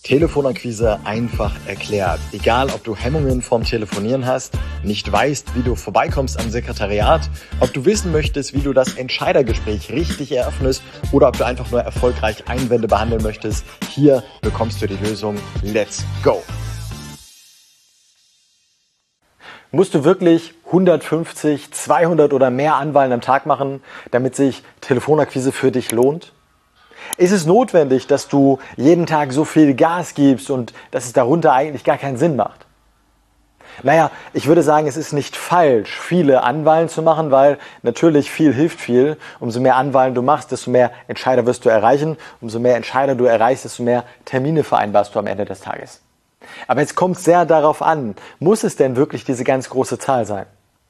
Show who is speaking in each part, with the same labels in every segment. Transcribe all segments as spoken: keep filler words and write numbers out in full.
Speaker 1: Telefonakquise einfach erklärt. Egal, ob du Hemmungen vorm Telefonieren hast, nicht weißt, wie du vorbeikommst am Sekretariat, ob du wissen möchtest, wie du das Entscheidergespräch richtig eröffnest oder ob du einfach nur erfolgreich Einwände behandeln möchtest, hier bekommst du die Lösung. Let's go! Musst du wirklich hundertfünfzig, zweihundert oder mehr Anwahlen am Tag machen, damit sich Telefonakquise für dich lohnt? Ist es notwendig, dass du jeden Tag so viel Gas gibst und dass es darunter eigentlich gar keinen Sinn macht? Naja, ich würde sagen, es ist nicht falsch, viele Anwahlen zu machen, weil natürlich viel hilft viel. Umso mehr Anwahlen du machst, desto mehr Entscheider wirst du erreichen. Umso mehr Entscheider du erreichst, desto mehr Termine vereinbarst du am Ende des Tages. Aber jetzt kommt es sehr darauf an, muss es denn wirklich diese ganz große Zahl sein?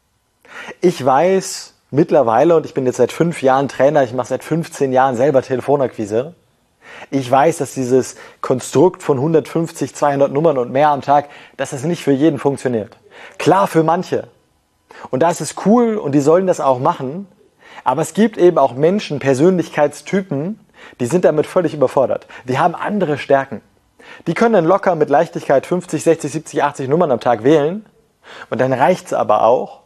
Speaker 1: Ich weiß mittlerweile, und ich bin jetzt seit fünf Jahren Trainer, ich mache seit fünfzehn Jahren selber Telefonakquise, ich weiß, dass dieses Konstrukt von hundertfünfzig, zweihundert Nummern und mehr am Tag, dass das nicht für jeden funktioniert. Klar für manche. Und da ist es cool und die sollen das auch machen, aber es gibt eben auch Menschen, Persönlichkeitstypen, die sind damit völlig überfordert. Die haben andere Stärken. Die können dann locker mit Leichtigkeit fünfzig, sechzig, siebzig, achtzig Nummern am Tag wählen und dann reicht's aber auch.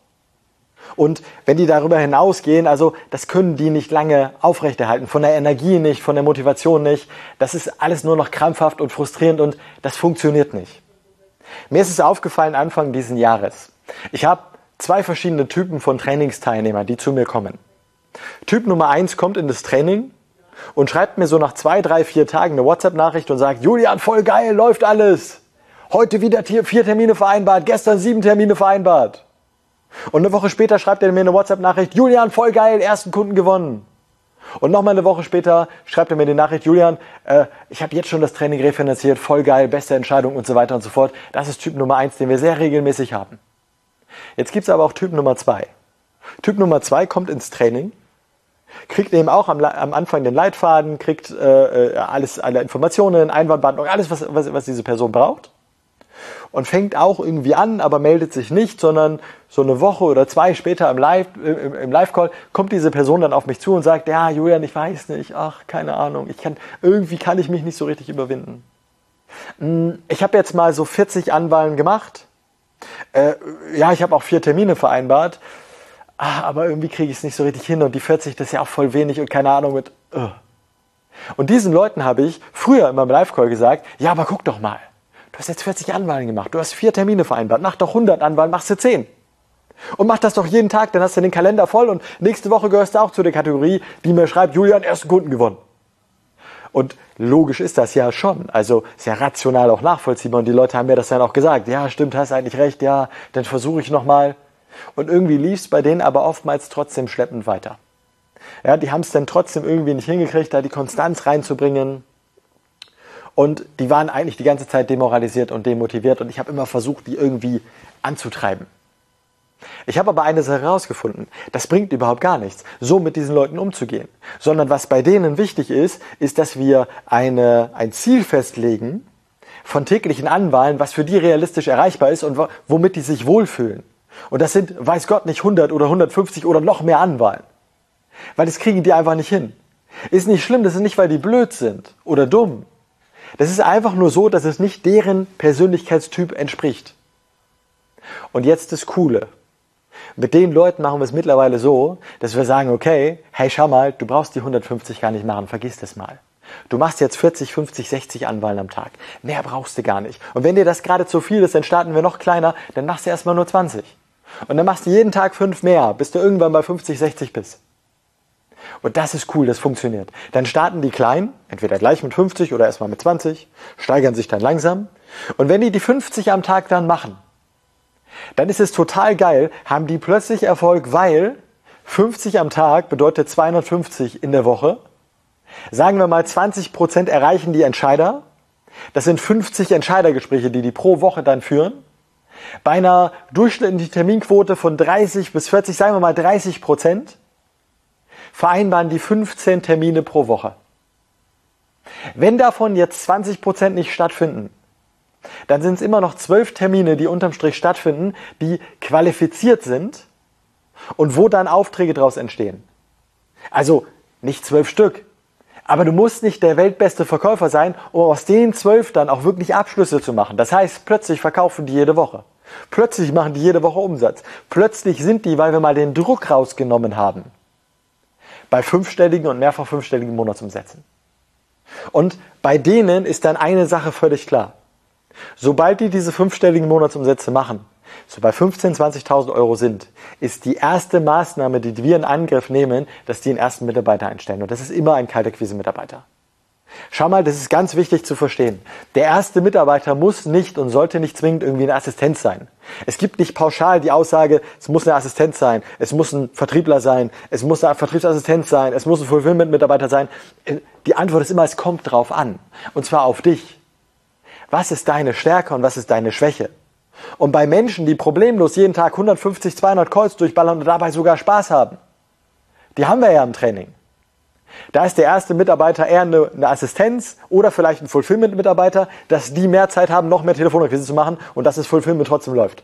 Speaker 1: Und wenn die darüber hinausgehen, also das können die nicht lange aufrechterhalten, von der Energie nicht, von der Motivation nicht. Das ist alles nur noch krampfhaft und frustrierend und das funktioniert nicht. Mir ist es aufgefallen Anfang diesen Jahres. Ich habe zwei verschiedene Typen von Trainingsteilnehmern, die zu mir kommen. Typ Nummer eins kommt in das Training und schreibt mir so nach zwei, drei, vier Tagen eine WhatsApp-Nachricht und sagt, Julian, voll geil, läuft alles. Heute wieder vier Termine vereinbart, gestern sieben Termine vereinbart. Und eine Woche später schreibt er mir eine WhatsApp-Nachricht, Julian, voll geil, ersten Kunden gewonnen. Und nochmal eine Woche später schreibt er mir die Nachricht, Julian, äh, ich habe jetzt schon das Training refinanziert, voll geil, beste Entscheidung und so weiter und so fort. Das ist Typ Nummer eins, den wir sehr regelmäßig haben. Jetzt gibt's aber auch Typ Nummer zwei. Typ Nummer zwei kommt ins Training, kriegt eben auch am, am Anfang den Leitfaden, kriegt äh, alles, alle Informationen, Einwandbehandlung, alles, was, was, was diese Person braucht. Und fängt auch irgendwie an, aber meldet sich nicht, sondern so eine Woche oder zwei später im Live, im, im Live-Call kommt diese Person dann auf mich zu und sagt, ja, Julian, ich weiß nicht, ach, keine Ahnung, ich kann, irgendwie kann ich mich nicht so richtig überwinden. Ich habe jetzt mal so vierzig Anwahlen gemacht, äh, ja, ich habe auch vier Termine vereinbart, ah, aber irgendwie kriege ich es nicht so richtig hin und die vierzig, das ist ja auch voll wenig und keine Ahnung mit, uh. Und diesen Leuten habe ich früher in meinem Live-Call gesagt, ja, aber guck doch mal. Du hast jetzt vierzig Anwahlen gemacht, du hast vier Termine vereinbart, mach doch hundert Anwahlen, machst du zehn. Und mach das doch jeden Tag, dann hast du den Kalender voll und nächste Woche gehörst du auch zu der Kategorie, die mir schreibt, Julian, ersten Kunden gewonnen. Und logisch ist das ja schon, also ist ja rational auch nachvollziehbar und die Leute haben mir das dann auch gesagt, ja stimmt, hast eigentlich recht, ja, dann versuche ich nochmal. Und irgendwie lief es bei denen aber oftmals trotzdem schleppend weiter. Ja, die haben es dann trotzdem irgendwie nicht hingekriegt, da die Konstanz reinzubringen. Und die waren eigentlich die ganze Zeit demoralisiert und demotiviert und ich habe immer versucht, die irgendwie anzutreiben. Ich habe aber eine Sache herausgefunden, das bringt überhaupt gar nichts, so mit diesen Leuten umzugehen. Sondern was bei denen wichtig ist, ist, dass wir eine, ein Ziel festlegen von täglichen Anwahlen, was für die realistisch erreichbar ist und womit die sich wohlfühlen. Und das sind, weiß Gott, nicht hundert oder hundertfünfzig oder noch mehr Anwahlen. Weil das kriegen die einfach nicht hin. Ist nicht schlimm, das ist nicht, weil die blöd sind oder dumm. Das ist einfach nur so, dass es nicht deren Persönlichkeitstyp entspricht. Und jetzt das Coole. Mit den Leuten machen wir es mittlerweile so, dass wir sagen, okay, hey, schau mal, du brauchst die hundertfünfzig gar nicht machen, vergiss das mal. Du machst jetzt vierzig, fünfzig, sechzig Anwahlen am Tag. Mehr brauchst du gar nicht. Und wenn dir das gerade zu viel ist, dann starten wir noch kleiner, dann machst du erstmal nur zwanzig. Und dann machst du jeden Tag fünf mehr, bis du irgendwann bei fünfzig, sechzig bist. Und das ist cool, das funktioniert. Dann starten die klein, entweder gleich mit fünfzig oder erstmal mit zwanzig, steigern sich dann langsam. Und wenn die die fünfzig am Tag dann machen, dann ist es total geil, haben die plötzlich Erfolg, weil fünfzig am Tag bedeutet zweihundertfünfzig in der Woche. Sagen wir mal, zwanzig Prozent erreichen die Entscheider. Das sind fünfzig Entscheidergespräche, die die pro Woche dann führen. Bei einer durchschnittlichen Terminquote von dreißig bis vierzig, sagen wir mal dreißig Prozent, vereinbaren die fünfzehn Termine pro Woche. Wenn davon jetzt zwanzig Prozent nicht stattfinden, dann sind es immer noch zwölf Termine, die unterm Strich stattfinden, die qualifiziert sind und wo dann Aufträge daraus entstehen. Also nicht zwölf Stück, Aber du musst nicht der weltbeste Verkäufer sein, um aus den zwölf dann auch wirklich Abschlüsse zu machen. Das heißt, plötzlich verkaufen die jede Woche. Plötzlich machen die jede Woche Umsatz. Plötzlich sind die, weil wir mal den Druck rausgenommen haben, bei fünfstelligen und mehrfach fünfstelligen Monatsumsätzen. Und bei denen ist dann eine Sache völlig klar. Sobald die diese fünfstelligen Monatsumsätze machen, so bei fünfzehntausend, zwanzigtausend Euro sind, ist die erste Maßnahme, die wir in Angriff nehmen, dass die einen ersten Mitarbeiter einstellen. Und das ist immer ein Kaltakquise-Mitarbeiter. Schau mal, das ist ganz wichtig zu verstehen. Der erste Mitarbeiter muss nicht und sollte nicht zwingend irgendwie eine Assistenz sein. Es gibt nicht pauschal die Aussage, es muss eine Assistenz sein, es muss ein Vertriebler sein, es muss eine Vertriebsassistenz sein, es muss ein Fulfillment-Mitarbeiter sein. Die Antwort ist immer, es kommt drauf an. Und zwar auf dich. Was ist deine Stärke und was ist deine Schwäche? Und bei Menschen, die problemlos jeden Tag hundertfünfzig, zweihundert Calls durchballern und dabei sogar Spaß haben, die haben wir ja im Training. Da ist der erste Mitarbeiter eher eine, eine Assistenz oder vielleicht ein Fulfillment-Mitarbeiter, dass die mehr Zeit haben, noch mehr Telefonakquise zu machen und dass das Fulfillment trotzdem läuft.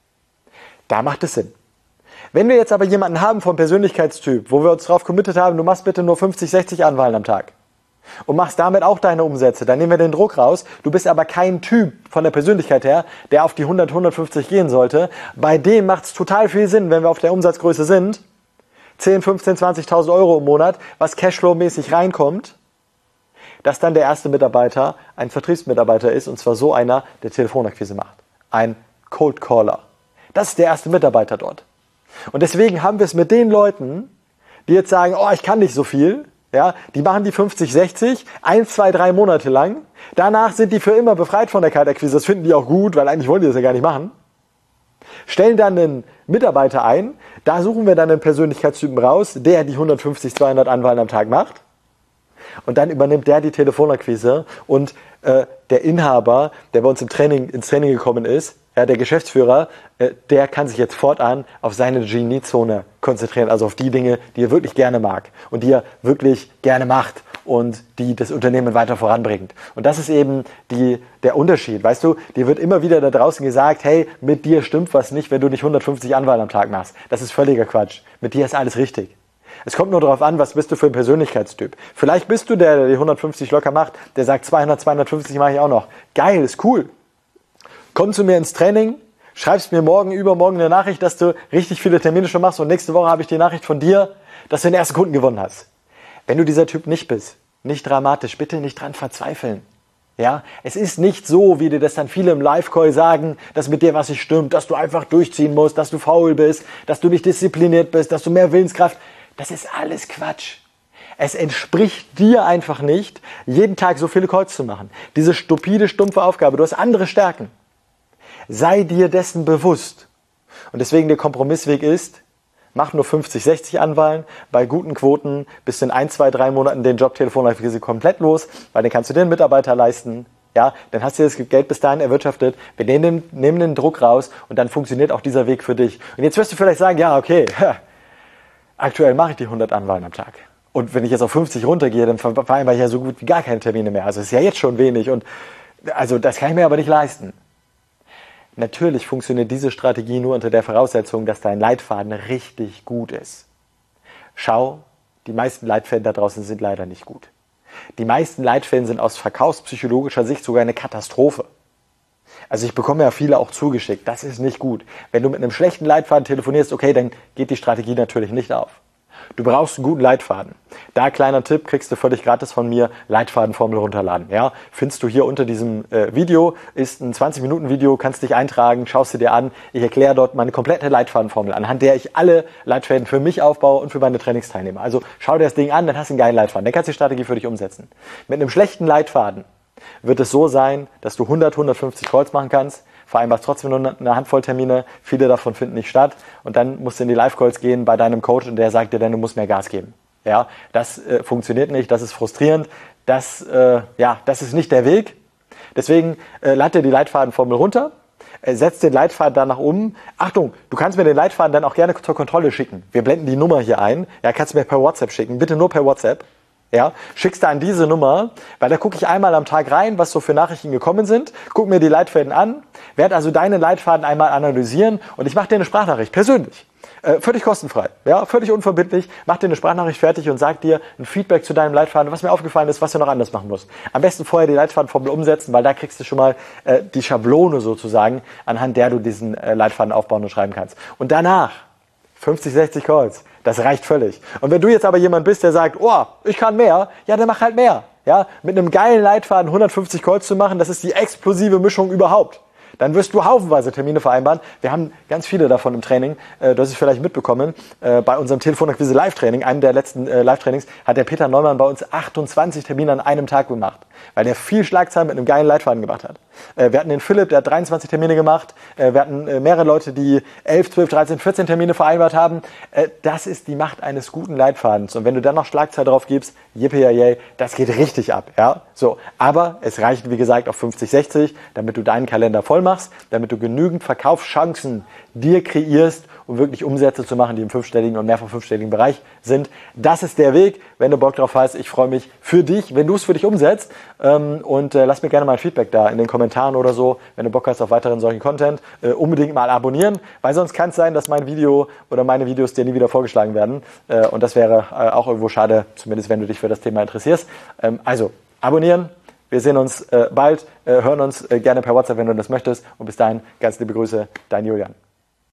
Speaker 1: Da macht es Sinn. Wenn wir jetzt aber jemanden haben vom Persönlichkeitstyp, wo wir uns darauf committed haben, du machst bitte nur fünfzig, sechzig Anwahlen am Tag und machst damit auch deine Umsätze, dann nehmen wir den Druck raus. Du bist aber kein Typ von der Persönlichkeit her, der auf die hundert, hundertfünfzig gehen sollte. Bei dem macht es total viel Sinn, wenn wir auf der Umsatzgröße sind, zehn, fünfzehn, zwanzigtausend Euro im Monat, was Cashflow-mäßig reinkommt, dass dann der erste Mitarbeiter ein Vertriebsmitarbeiter ist, und zwar so einer, der Telefonakquise macht. Ein Cold Caller. Das ist der erste Mitarbeiter dort. Und deswegen haben wir es mit den Leuten, die jetzt sagen, oh, ich kann nicht so viel, ja, die machen die fünfzig, sechzig, eins, zwei, drei Monate lang. Danach sind die für immer befreit von der Kaltakquise. Das finden die auch gut, weil eigentlich wollen die das ja gar nicht machen. Stellen dann einen Mitarbeiter ein, da suchen wir dann einen Persönlichkeitstypen raus, der die hundertfünfzig, zweihundert Anwahlen am Tag macht. Und dann übernimmt der die Telefonakquise und äh, der Inhaber, der bei uns im Training, ins Training gekommen ist, ja, der Geschäftsführer, äh, der kann sich jetzt fortan auf seine Geniezone konzentrieren, also auf die Dinge, die er wirklich gerne mag und die er wirklich gerne macht und die das Unternehmen weiter voranbringt. Und das ist eben die, der Unterschied. Weißt du, dir wird immer wieder da draußen gesagt, hey, mit dir stimmt was nicht, wenn du nicht hundertfünfzig Anwahlen am Tag machst. Das ist völliger Quatsch. Mit dir ist alles richtig. Es kommt nur darauf an, was bist du für ein Persönlichkeitstyp. Vielleicht bist du der, der die hundertfünfzig locker macht, der sagt zweihundert, zweihundertfünfzig mache ich auch noch. Geil, ist cool. Komm zu mir ins Training, schreibst mir morgen, übermorgen eine Nachricht, dass du richtig viele Termine schon machst und nächste Woche habe ich die Nachricht von dir, dass du den ersten Kunden gewonnen hast. Wenn du dieser Typ nicht bist, nicht dramatisch, bitte nicht dran verzweifeln. Ja, es ist nicht so, wie dir das dann viele im Live-Call sagen, dass mit dir was nicht stimmt, dass du einfach durchziehen musst, dass du faul bist, dass du nicht diszipliniert bist, dass du mehr Willenskraft. Das ist alles Quatsch. Es entspricht dir einfach nicht, jeden Tag so viele Calls zu machen. Diese stupide, stumpfe Aufgabe. Du hast andere Stärken. Sei dir dessen bewusst. Und deswegen der Kompromissweg ist, mach nur fünfzig, sechzig Anwahlen. Bei guten Quoten bist du in ein, zwei, drei Monaten den Job Telefonakquise komplett los, weil dann kannst du dir einen Mitarbeiter leisten. Ja, dann hast du das Geld bis dahin erwirtschaftet. Wir nehmen, nehmen den Druck raus und dann funktioniert auch dieser Weg für dich. Und jetzt wirst du vielleicht sagen, ja, okay, aktuell mache ich die hundert Anwahlen am Tag. Und wenn ich jetzt auf fünfzig runtergehe, dann vereinbare ich ja so gut wie gar keine Termine mehr. Also ist ja jetzt schon wenig. Und also das kann ich mir aber nicht leisten. Natürlich funktioniert diese Strategie nur unter der Voraussetzung, dass dein Leitfaden richtig gut ist. Schau, die meisten Leitfäden da draußen sind leider nicht gut. Die meisten Leitfäden sind aus verkaufspsychologischer Sicht sogar eine Katastrophe. Also ich bekomme ja viele auch zugeschickt. Das ist nicht gut. Wenn du mit einem schlechten Leitfaden telefonierst, okay, dann geht die Strategie natürlich nicht auf. Du brauchst einen guten Leitfaden. Da kleiner Tipp, kriegst du völlig gratis von mir, Leitfadenformel runterladen. Ja, findest du hier unter diesem äh, Video, ist ein zwanzig Minuten Video, kannst dich eintragen, schaust du dir an. Ich erkläre dort meine komplette Leitfadenformel, anhand der ich alle Leitfäden für mich aufbaue und für meine Trainingsteilnehmer. Also schau dir das Ding an, dann hast du einen geilen Leitfaden. Dann kannst du die Strategie für dich umsetzen. Mit einem schlechten Leitfaden wird es so sein, dass du hundert, hundertfünfzig Calls machen kannst, vereinbarst trotzdem nur eine Handvoll Termine, viele davon finden nicht statt und dann musst du in die Live-Calls gehen bei deinem Coach und der sagt dir dann, du musst mehr Gas geben. Ja, das äh, funktioniert nicht, das ist frustrierend, das, äh, ja, das ist nicht der Weg. Deswegen äh, lad dir die Leitfadenformel runter, äh, setz den Leitfaden danach um. Achtung, du kannst mir den Leitfaden dann auch gerne zur Kontrolle schicken. Wir blenden die Nummer hier ein, ja, kannst du mir per WhatsApp schicken, bitte nur per WhatsApp. Ja, schickst du an diese Nummer, weil da gucke ich einmal am Tag rein, was so für Nachrichten gekommen sind, guck mir die Leitfäden an, werde also deine Leitfaden einmal analysieren und ich mache dir eine Sprachnachricht, persönlich. Äh, völlig kostenfrei, ja, völlig unverbindlich. Mach dir eine Sprachnachricht fertig und sag dir ein Feedback zu deinem Leitfaden, was mir aufgefallen ist, was du noch anders machen musst. Am besten vorher die Leitfadenformel umsetzen, weil da kriegst du schon mal äh, die Schablone sozusagen, anhand der du diesen äh, Leitfaden aufbauen und schreiben kannst. Und danach fünfzig, sechzig Calls, das reicht völlig. Und wenn du jetzt aber jemand bist, der sagt, oh, ich kann mehr, ja, dann mach halt mehr. Ja, mit einem geilen Leitfaden hundertfünfzig Calls zu machen, das ist die explosive Mischung überhaupt. Dann wirst du haufenweise Termine vereinbaren. Wir haben ganz viele davon im Training. Äh, du hast es vielleicht mitbekommen. Äh, bei unserem Telefonakquise Live-Training, einem der letzten äh, Live-Trainings, hat der Peter Neumann bei uns achtundzwanzig Termine an einem Tag gemacht, weil der viel Schlagzeilen mit einem geilen Leitfaden gemacht hat. Äh, wir hatten den Philipp, der hat dreiundzwanzig Termine gemacht. Äh, wir hatten äh, mehrere Leute, die elf, zwölf, dreizehn, vierzehn Termine vereinbart haben. Äh, das ist die Macht eines guten Leitfadens. Und wenn du dann noch Schlagzeilen drauf gibst, yippie, das geht richtig ab. Ja? So, aber es reicht, wie gesagt, auf fünfzig, sechzig, damit du deinen Kalender voll machst, damit du genügend Verkaufschancen dir kreierst, um wirklich Umsätze zu machen, die im fünfstelligen und mehrfach fünfstelligen Bereich sind. Das ist der Weg. Wenn du Bock drauf hast, ich freue mich für dich, wenn du es für dich umsetzt. Und lass mir gerne mal ein Feedback da in den Kommentaren oder so, wenn du Bock hast auf weiteren solchen Content. Unbedingt mal abonnieren, weil sonst kann es sein, dass mein Video oder meine Videos dir nie wieder vorgeschlagen werden. Und das wäre auch irgendwo schade, zumindest wenn du dich für das Thema interessierst. Also abonnieren. Wir sehen uns äh, bald, äh, hören uns äh, gerne per WhatsApp, wenn du das möchtest. Und bis dahin, ganz liebe Grüße, dein Julian.